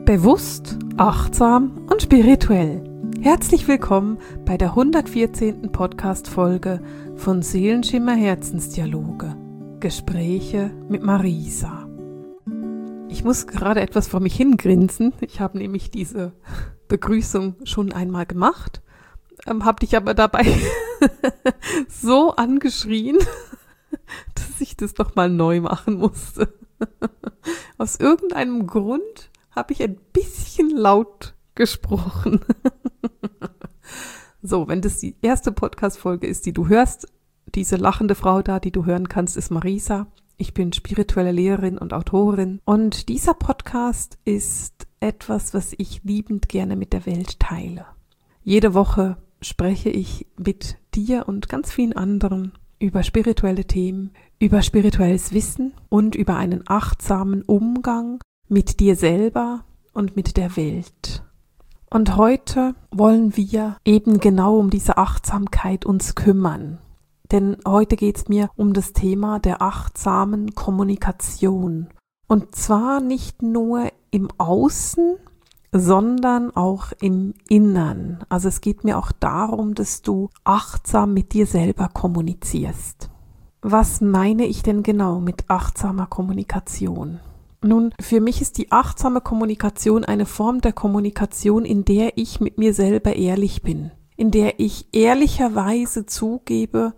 Bewusst, achtsam und spirituell. Herzlich willkommen bei der 114. Podcast-Folge von Seelenschimmer Herzensdialoge. Gespräche mit Marisa. Ich muss gerade etwas vor mich hingrinsen. Ich habe nämlich diese Begrüßung schon einmal gemacht, habe dich aber dabei so angeschrien, dass ich das nochmal neu machen musste. Aus irgendeinem Grund habe ich ein bisschen laut gesprochen. So, wenn das die erste Podcast-Folge ist, die du hörst, diese lachende Frau da, die du hören kannst, ist Marisa. Ich bin spirituelle Lehrerin und Autorin. Und dieser Podcast ist etwas, was ich liebend gerne mit der Welt teile. Jede Woche spreche ich mit dir und ganz vielen anderen über spirituelle Themen, über spirituelles Wissen und über einen achtsamen Umgang mit dir selber und mit der Welt. Und heute wollen wir eben genau um diese Achtsamkeit uns kümmern. Denn heute geht es mir um das Thema der achtsamen Kommunikation. Und zwar nicht nur im Außen, sondern auch im Innern. Also es geht mir auch darum, dass du achtsam mit dir selber kommunizierst. Was meine ich denn genau mit achtsamer Kommunikation? Nun, für mich ist die achtsame Kommunikation eine Form der Kommunikation, in der ich mit mir selber ehrlich bin, in der ich ehrlicherweise zugebe,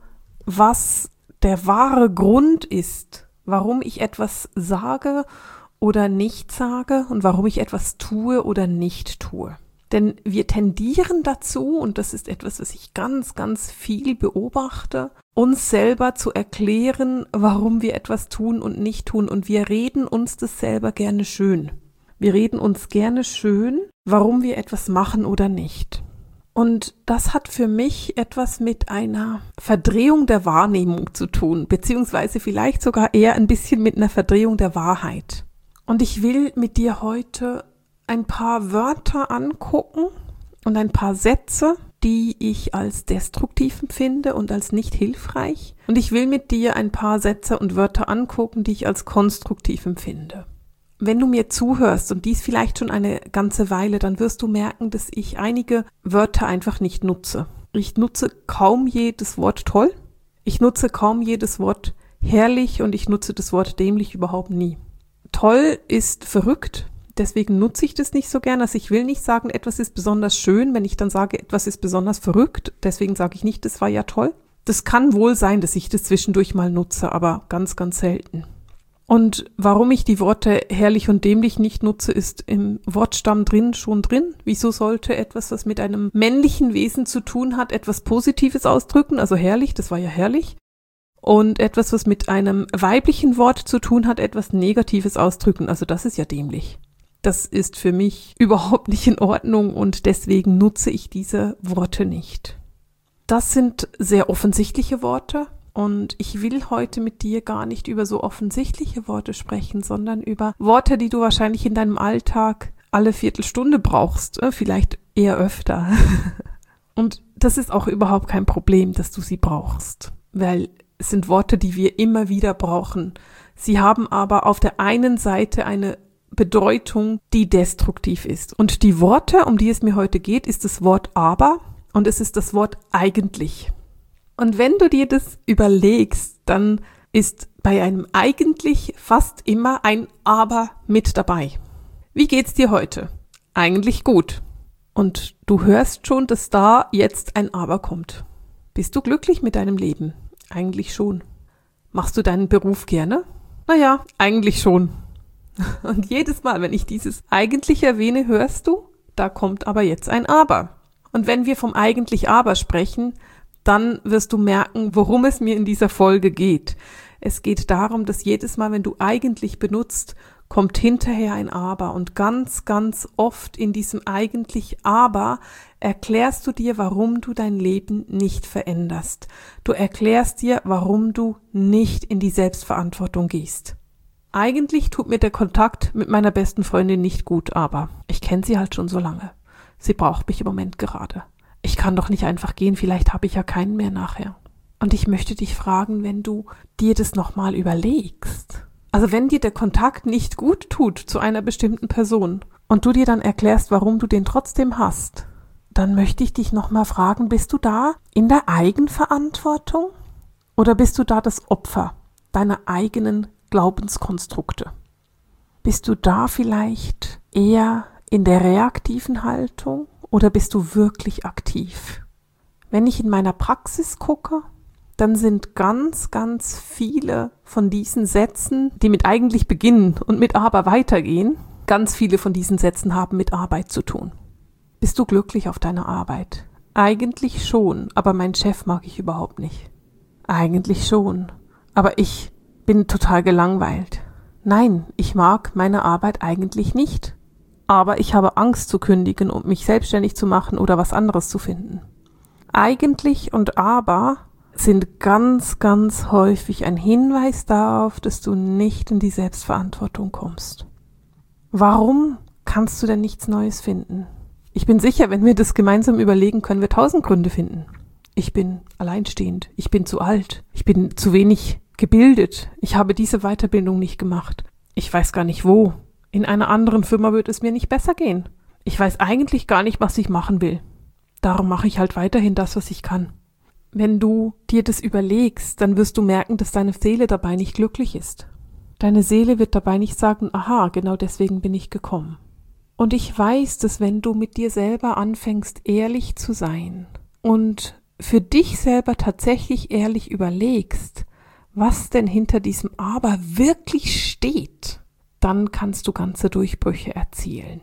was der wahre Grund ist, warum ich etwas sage oder nicht sage und warum ich etwas tue oder nicht tue. Denn wir tendieren dazu, und das ist etwas, was ich ganz, ganz viel beobachte, uns selber zu erklären, warum wir etwas tun und nicht tun. Und wir reden uns das selber gerne schön. Wir reden uns gerne schön, warum wir etwas machen oder nicht. Und das hat für mich etwas mit einer Verdrehung der Wahrnehmung zu tun, beziehungsweise vielleicht sogar eher ein bisschen mit einer Verdrehung der Wahrheit. Und ich will mit dir heute ein paar Wörter angucken und ein paar Sätze, die ich als destruktiv empfinde und als nicht hilfreich. Und ich will mit dir ein paar Sätze und Wörter angucken, die ich als konstruktiv empfinde. Wenn du mir zuhörst und dies vielleicht schon eine ganze Weile, dann wirst du merken, dass ich einige Wörter einfach nicht nutze. Ich nutze kaum jedes Wort toll, ich nutze kaum jedes Wort herrlich und ich nutze das Wort dämlich überhaupt nie. Toll ist verrückt. Deswegen nutze ich das nicht so gern. Also ich will nicht sagen, etwas ist besonders schön, wenn ich dann sage, etwas ist besonders verrückt. Deswegen sage ich nicht, das war ja toll. Das kann wohl sein, dass ich das zwischendurch mal nutze, aber ganz, ganz selten. Und warum ich die Worte herrlich und dämlich nicht nutze, ist im Wortstamm schon drin. Wieso sollte etwas, was mit einem männlichen Wesen zu tun hat, etwas Positives ausdrücken? Also herrlich, das war ja herrlich. Und etwas, was mit einem weiblichen Wort zu tun hat, etwas Negatives ausdrücken. Also das ist ja dämlich. Das ist für mich überhaupt nicht in Ordnung und deswegen nutze ich diese Worte nicht. Das sind sehr offensichtliche Worte und ich will heute mit dir gar nicht über so offensichtliche Worte sprechen, sondern über Worte, die du wahrscheinlich in deinem Alltag alle Viertelstunde brauchst, vielleicht eher öfter. Und das ist auch überhaupt kein Problem, dass du sie brauchst, weil es sind Worte, die wir immer wieder brauchen. Sie haben aber auf der einen Seite eine Bedeutung, die destruktiv ist. Und die Worte, um die es mir heute geht, ist das Wort aber und es ist das Wort eigentlich. Und wenn du dir das überlegst, dann ist bei einem eigentlich fast immer ein aber mit dabei. Wie geht's dir heute? Eigentlich gut. Und du hörst schon, dass da jetzt ein aber kommt. Bist du glücklich mit deinem Leben? Eigentlich schon. Machst du deinen Beruf gerne? Naja, eigentlich schon. Und jedes Mal, wenn ich dieses eigentlich erwähne, hörst du, da kommt aber jetzt ein aber. Und wenn wir vom eigentlich aber sprechen, dann wirst du merken, worum es mir in dieser Folge geht. Es geht darum, dass jedes Mal, wenn du eigentlich benutzt, kommt hinterher ein aber. Und ganz, ganz oft in diesem eigentlich aber erklärst du dir, warum du dein Leben nicht veränderst. Du erklärst dir, warum du nicht in die Selbstverantwortung gehst. Eigentlich tut mir der Kontakt mit meiner besten Freundin nicht gut, aber ich kenne sie halt schon so lange. Sie braucht mich im Moment gerade. Ich kann doch nicht einfach gehen, vielleicht habe ich ja keinen mehr nachher. Und ich möchte dich fragen, wenn du dir das nochmal überlegst. Also wenn dir der Kontakt nicht gut tut zu einer bestimmten Person, und du dir dann erklärst, warum du den trotzdem hast, dann möchte ich dich nochmal fragen, bist du da in der Eigenverantwortung oder bist du da das Opfer deiner eigenen Glaubenskonstrukte? Bist du da vielleicht eher in der reaktiven Haltung oder bist du wirklich aktiv? Wenn ich in meiner Praxis gucke, dann sind ganz, ganz viele von diesen Sätzen, die mit eigentlich beginnen und mit aber weitergehen, ganz viele von diesen Sätzen haben mit Arbeit zu tun. Bist du glücklich auf deiner Arbeit? Eigentlich schon, aber meinen Chef mag ich überhaupt nicht. Eigentlich schon, aber ich bin total gelangweilt. Nein, ich mag meine Arbeit eigentlich nicht, aber ich habe Angst zu kündigen und mich selbstständig zu machen oder was anderes zu finden. Eigentlich und aber sind ganz, ganz häufig ein Hinweis darauf, dass du nicht in die Selbstverantwortung kommst. Warum kannst du denn nichts Neues finden? Ich bin sicher, wenn wir das gemeinsam überlegen, können wir 1000 Gründe finden. Ich bin alleinstehend, ich bin zu alt, ich bin zu wenig gebildet, ich habe diese Weiterbildung nicht gemacht, ich weiß gar nicht wo. In einer anderen Firma wird es mir nicht besser gehen. Ich weiß eigentlich gar nicht, was ich machen will. Darum mache ich halt weiterhin das, was ich kann. Wenn du dir das überlegst, dann wirst du merken, dass deine Seele dabei nicht glücklich ist. Deine Seele wird dabei nicht sagen, aha, genau deswegen bin ich gekommen. Und ich weiß, dass wenn du mit dir selber anfängst, ehrlich zu sein und für dich selber tatsächlich ehrlich überlegst, was denn hinter diesem Aber wirklich steht, dann kannst du ganze Durchbrüche erzielen.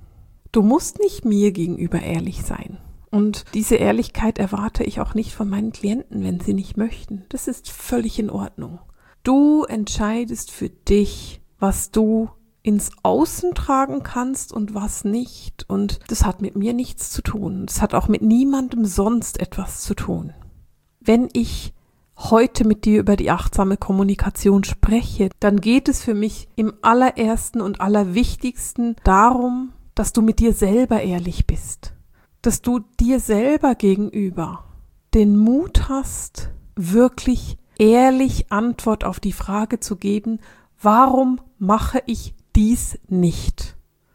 Du musst nicht mir gegenüber ehrlich sein. Und diese Ehrlichkeit erwarte ich auch nicht von meinen Klienten, wenn sie nicht möchten. Das ist völlig in Ordnung. Du entscheidest für dich, was du ins Außen tragen kannst und was nicht. Und das hat mit mir nichts zu tun. Das hat auch mit niemandem sonst etwas zu tun. Wenn ich heute mit dir über die achtsame Kommunikation spreche, dann geht es für mich im allerersten und allerwichtigsten darum, dass du mit dir selber ehrlich bist. Dass du dir selber gegenüber den Mut hast, wirklich ehrlich Antwort auf die Frage zu geben, warum mache ich dies nicht?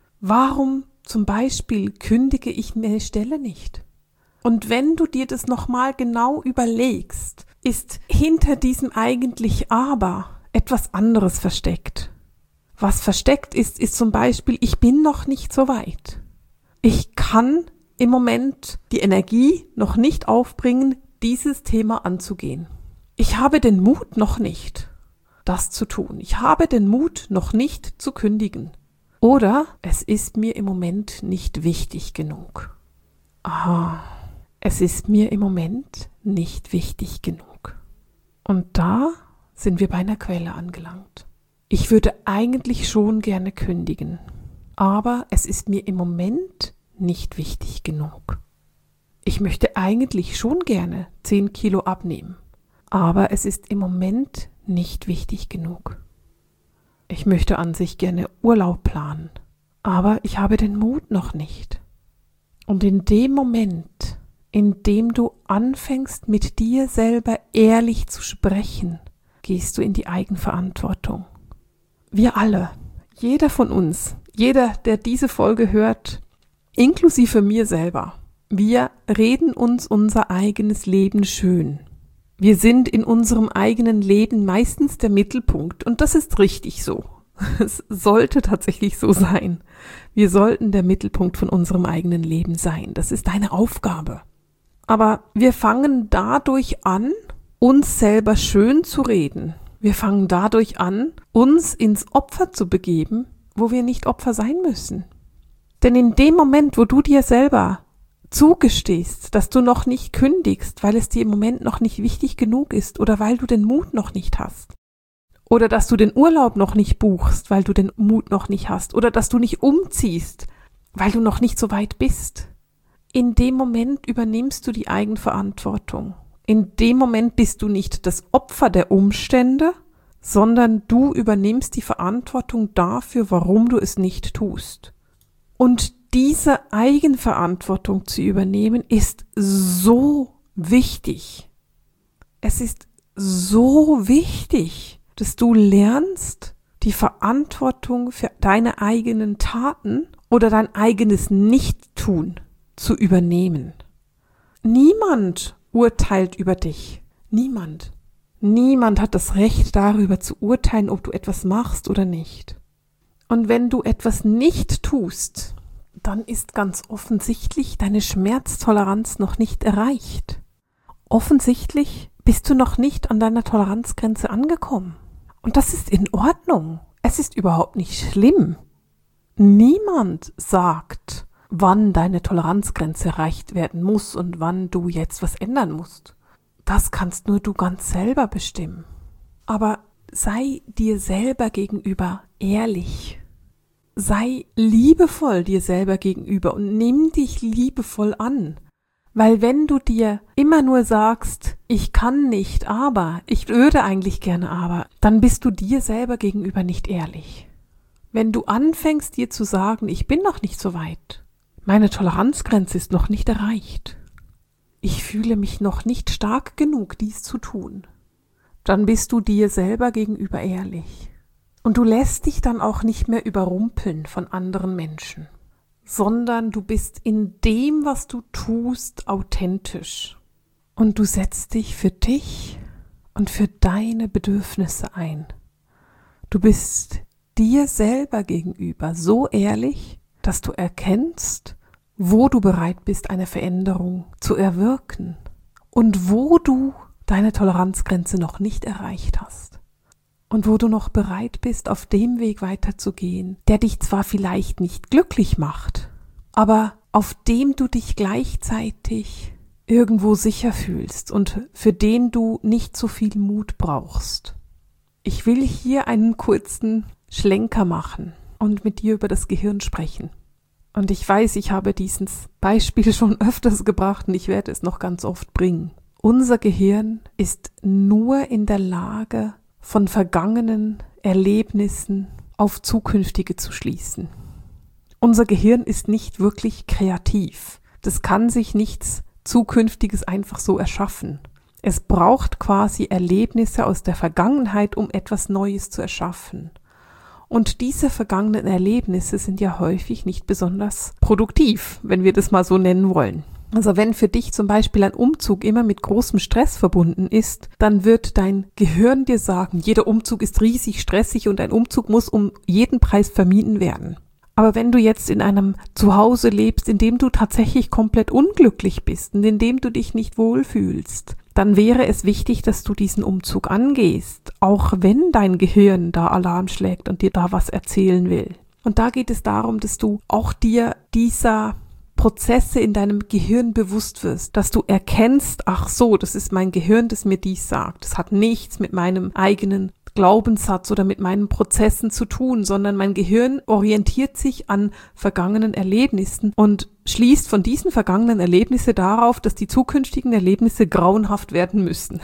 Warum zum Beispiel kündige ich meine Stelle nicht? Und wenn du dir das nochmal genau überlegst, ist hinter diesem eigentlich aber etwas anderes versteckt. Was versteckt ist, ist zum Beispiel, ich bin noch nicht so weit. Ich kann im Moment die Energie noch nicht aufbringen, dieses Thema anzugehen. Ich habe den Mut noch nicht, das zu tun. Ich habe den Mut noch nicht zu kündigen. Oder es ist mir im Moment nicht wichtig genug. Aha, es ist mir im Moment nicht wichtig genug. Und da sind wir bei einer Quelle angelangt. Ich würde eigentlich schon gerne kündigen, aber es ist mir im Moment nicht wichtig genug. Ich möchte eigentlich schon gerne 10 Kilo abnehmen, aber es ist im Moment nicht wichtig genug. Ich möchte an sich gerne Urlaub planen, aber ich habe den Mut noch nicht. Und in dem Moment, in dem du anfängst, mit dir selber ehrlich zu sprechen, gehst du in die Eigenverantwortung. Wir alle, jeder von uns, jeder, der diese Folge hört, inklusive mir selber, wir reden uns unser eigenes Leben schön. Wir sind in unserem eigenen Leben meistens der Mittelpunkt und das ist richtig so. Es sollte tatsächlich so sein. Wir sollten der Mittelpunkt von unserem eigenen Leben sein. Das ist deine Aufgabe. Aber wir fangen dadurch an, uns selber schön zu reden. Wir fangen dadurch an, uns ins Opfer zu begeben, wo wir nicht Opfer sein müssen. Denn in dem Moment, wo du dir selber zugestehst, dass du noch nicht kündigst, weil es dir im Moment noch nicht wichtig genug ist oder weil du den Mut noch nicht hast, oder dass du den Urlaub noch nicht buchst, weil du den Mut noch nicht hast, oder dass du nicht umziehst, weil du noch nicht so weit bist, in dem Moment übernimmst du die Eigenverantwortung. In dem Moment bist du nicht das Opfer der Umstände, sondern du übernimmst die Verantwortung dafür, warum du es nicht tust. Und diese Eigenverantwortung zu übernehmen, ist so wichtig. Es ist so wichtig, dass du lernst, die Verantwortung für deine eigenen Taten oder dein eigenes Nichttun zu übernehmen. Niemand urteilt über dich. Niemand. Niemand hat das Recht darüber zu urteilen, ob du etwas machst oder nicht. Und wenn du etwas nicht tust, dann ist ganz offensichtlich deine Schmerztoleranz noch nicht erreicht. Offensichtlich bist du noch nicht an deiner Toleranzgrenze angekommen. Und das ist in Ordnung. Es ist überhaupt nicht schlimm. Niemand sagt, wann deine Toleranzgrenze erreicht werden muss und wann du jetzt was ändern musst. Das kannst nur du ganz selber bestimmen. Aber sei dir selber gegenüber ehrlich. Sei liebevoll dir selber gegenüber und nimm dich liebevoll an. Weil wenn du dir immer nur sagst, ich kann nicht, aber, ich würde eigentlich gerne, aber, dann bist du dir selber gegenüber nicht ehrlich. Wenn du anfängst, dir zu sagen, ich bin noch nicht so weit, meine Toleranzgrenze ist noch nicht erreicht, ich fühle mich noch nicht stark genug, dies zu tun, dann bist du dir selber gegenüber ehrlich. Und du lässt dich dann auch nicht mehr überrumpeln von anderen Menschen, sondern du bist in dem, was du tust, authentisch. Und du setzt dich für dich und für deine Bedürfnisse ein. Du bist dir selber gegenüber so ehrlich, dass du erkennst, wo du bereit bist, eine Veränderung zu erwirken und wo du deine Toleranzgrenze noch nicht erreicht hast. Und wo du noch bereit bist, auf dem Weg weiterzugehen, der dich zwar vielleicht nicht glücklich macht, aber auf dem du dich gleichzeitig irgendwo sicher fühlst und für den du nicht so viel Mut brauchst. Ich will hier einen kurzen Schlenker machen und mit dir über das Gehirn sprechen. Und ich weiß, ich habe dieses Beispiel schon öfters gebracht und ich werde es noch ganz oft bringen. Unser Gehirn ist nur in der Lage, von vergangenen Erlebnissen auf zukünftige zu schließen. Unser Gehirn ist nicht wirklich kreativ. Das kann sich nichts Zukünftiges einfach so erschaffen. Es braucht quasi Erlebnisse aus der Vergangenheit, um etwas Neues zu erschaffen. Und diese vergangenen Erlebnisse sind ja häufig nicht besonders produktiv, wenn wir das mal so nennen wollen. Also wenn für dich zum Beispiel ein Umzug immer mit großem Stress verbunden ist, dann wird dein Gehirn dir sagen, jeder Umzug ist riesig stressig und ein Umzug muss um jeden Preis vermieden werden. Aber wenn du jetzt in einem Zuhause lebst, in dem du tatsächlich komplett unglücklich bist und in dem du dich nicht wohlfühlst, dann wäre es wichtig, dass du diesen Umzug angehst, auch wenn dein Gehirn da Alarm schlägt und dir da was erzählen will. Und da geht es darum, dass du auch dir dieser Prozesse in deinem Gehirn bewusst wirst, dass du erkennst, ach so, das ist mein Gehirn, das mir dies sagt. Das hat nichts mit meinem eigenen Glaubenssatz oder mit meinen Prozessen zu tun, sondern mein Gehirn orientiert sich an vergangenen Erlebnissen und schließt von diesen vergangenen Erlebnissen darauf, dass die zukünftigen Erlebnisse grauenhaft werden müssen.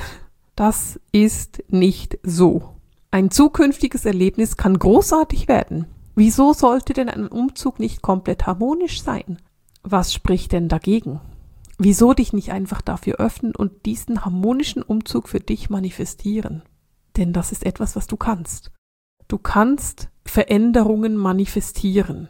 Das ist nicht so. Ein zukünftiges Erlebnis kann großartig werden. Wieso sollte denn ein Umzug nicht komplett harmonisch sein? Was spricht denn dagegen? Wieso dich nicht einfach dafür öffnen und diesen harmonischen Umzug für dich manifestieren? Denn das ist etwas, was du kannst. Du kannst Veränderungen manifestieren.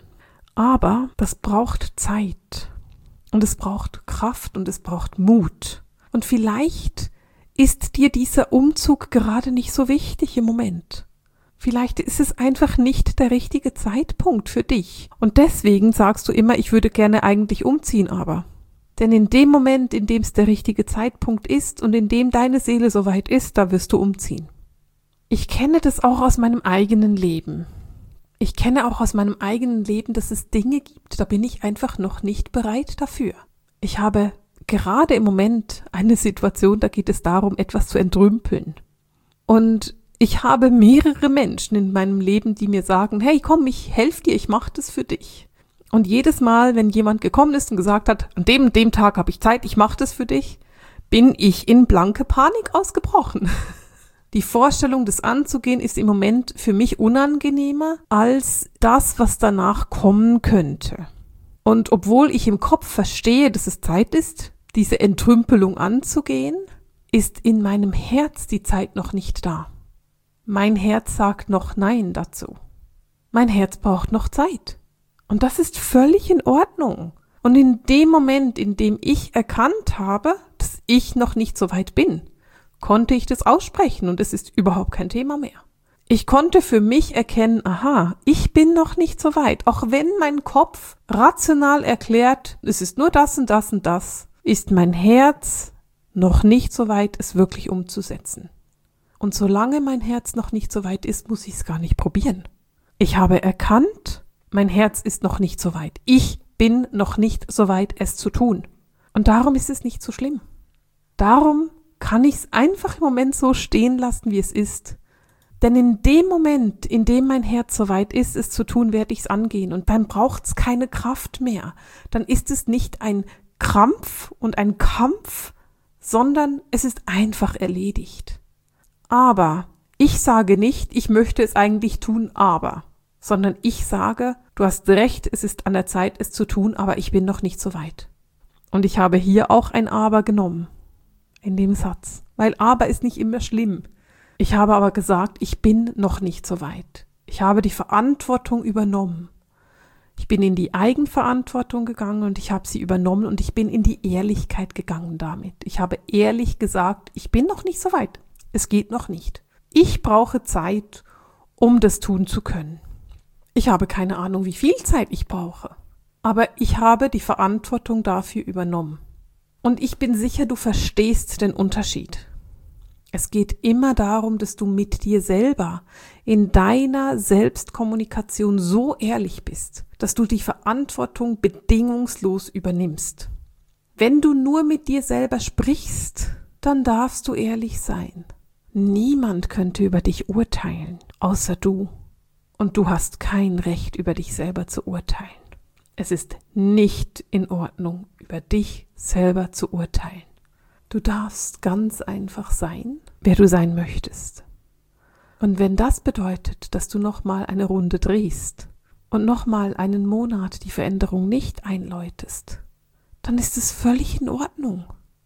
Aber das braucht Zeit. Und es braucht Kraft und es braucht Mut. Und vielleicht ist dir dieser Umzug gerade nicht so wichtig im Moment. Vielleicht ist es einfach nicht der richtige Zeitpunkt für dich. Und deswegen sagst du immer, ich würde gerne eigentlich umziehen, aber. Denn in dem Moment, in dem es der richtige Zeitpunkt ist und in dem deine Seele soweit ist, da wirst du umziehen. Ich kenne das auch aus meinem eigenen Leben. Ich kenne auch aus meinem eigenen Leben, dass es Dinge gibt, da bin ich einfach noch nicht bereit dafür. Ich habe gerade im Moment eine Situation, da geht es darum, etwas zu entrümpeln. Und ich habe mehrere Menschen in meinem Leben, die mir sagen, hey komm, ich helfe dir, ich mache das für dich. Und jedes Mal, wenn jemand gekommen ist und gesagt hat, an dem und dem Tag habe ich Zeit, ich mache das für dich, bin ich in blanke Panik ausgebrochen. Die Vorstellung, das anzugehen, ist im Moment für mich unangenehmer als das, was danach kommen könnte. Und obwohl ich im Kopf verstehe, dass es Zeit ist, diese Entrümpelung anzugehen, ist in meinem Herz die Zeit noch nicht da. Mein Herz sagt noch Nein dazu. Mein Herz braucht noch Zeit. Und das ist völlig in Ordnung. Und in dem Moment, in dem ich erkannt habe, dass ich noch nicht so weit bin, konnte ich das aussprechen und es ist überhaupt kein Thema mehr. Ich konnte für mich erkennen, aha, ich bin noch nicht so weit. Auch wenn mein Kopf rational erklärt, es ist nur das und das und das, ist mein Herz noch nicht so weit, es wirklich umzusetzen. Und solange mein Herz noch nicht so weit ist, muss ich es gar nicht probieren. Ich habe erkannt, mein Herz ist noch nicht so weit. Ich bin noch nicht so weit, es zu tun. Und darum ist es nicht so schlimm. Darum kann ich es einfach im Moment so stehen lassen, wie es ist. Denn in dem Moment, in dem mein Herz so weit ist, es zu tun, werde ich es angehen. Und dann braucht es keine Kraft mehr. Dann ist es nicht ein Krampf und ein Kampf, sondern es ist einfach erledigt. Aber ich sage nicht, ich möchte es eigentlich tun, aber, sondern ich sage, du hast recht, es ist an der Zeit, es zu tun, aber ich bin noch nicht so weit. Und ich habe hier auch ein Aber genommen, in dem Satz, weil Aber ist nicht immer schlimm. Ich habe aber gesagt, ich bin noch nicht so weit. Ich habe die Verantwortung übernommen. Ich bin in die Eigenverantwortung gegangen und ich habe sie übernommen und ich bin in die Ehrlichkeit gegangen damit. Ich habe ehrlich gesagt, ich bin noch nicht so weit. Es geht noch nicht. Ich brauche Zeit, um das tun zu können. Ich habe keine Ahnung, wie viel Zeit ich brauche. Aber ich habe die Verantwortung dafür übernommen. Und ich bin sicher, du verstehst den Unterschied. Es geht immer darum, dass du mit dir selber in deiner Selbstkommunikation so ehrlich bist, dass du die Verantwortung bedingungslos übernimmst. Wenn du nur mit dir selber sprichst, dann darfst du ehrlich sein. Niemand könnte über dich urteilen, außer du. Und du hast kein Recht, über dich selber zu urteilen. Es ist nicht in Ordnung, über dich selber zu urteilen. Du darfst ganz einfach sein, wer du sein möchtest. Und wenn das bedeutet, dass du nochmal eine Runde drehst und nochmal einen Monat die Veränderung nicht einläutest, dann ist es völlig in Ordnung.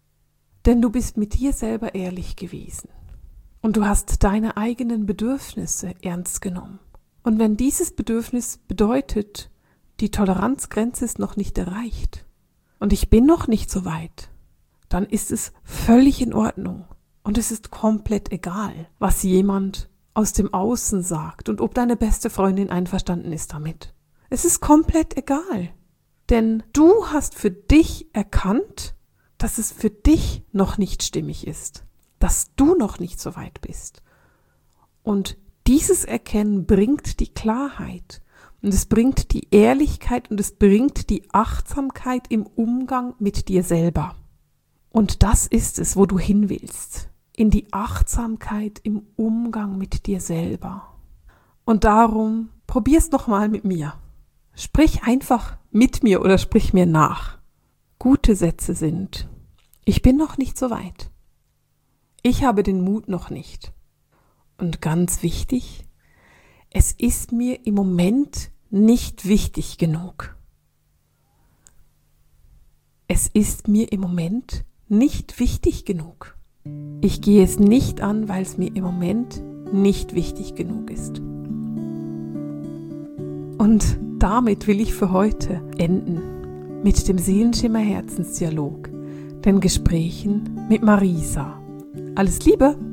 Denn du bist mit dir selber ehrlich gewesen. Und du hast deine eigenen Bedürfnisse ernst genommen. Und wenn dieses Bedürfnis bedeutet, die Toleranzgrenze ist noch nicht erreicht und ich bin noch nicht so weit, dann ist es völlig in Ordnung und es ist komplett egal, was jemand aus dem Außen sagt und ob deine beste Freundin einverstanden ist damit. Es ist komplett egal, denn du hast für dich erkannt, dass es für dich noch nicht stimmig ist, dass du noch nicht so weit bist. Und dieses Erkennen bringt die Klarheit und es bringt die Ehrlichkeit und es bringt die Achtsamkeit im Umgang mit dir selber. Und das ist es, wo du hin willst, in die Achtsamkeit im Umgang mit dir selber. Und darum probier's nochmal mit mir. Sprich einfach mit mir oder sprich mir nach. Gute Sätze sind: Ich bin noch nicht so weit. Ich habe den Mut noch nicht. Und ganz wichtig, es ist mir im Moment nicht wichtig genug. Es ist mir im Moment nicht wichtig genug. Ich gehe es nicht an, weil es mir im Moment nicht wichtig genug ist. Und damit will ich für heute enden mit dem Seelenschimmer Herzensdialog, den Gesprächen mit Marisa. Alles Liebe!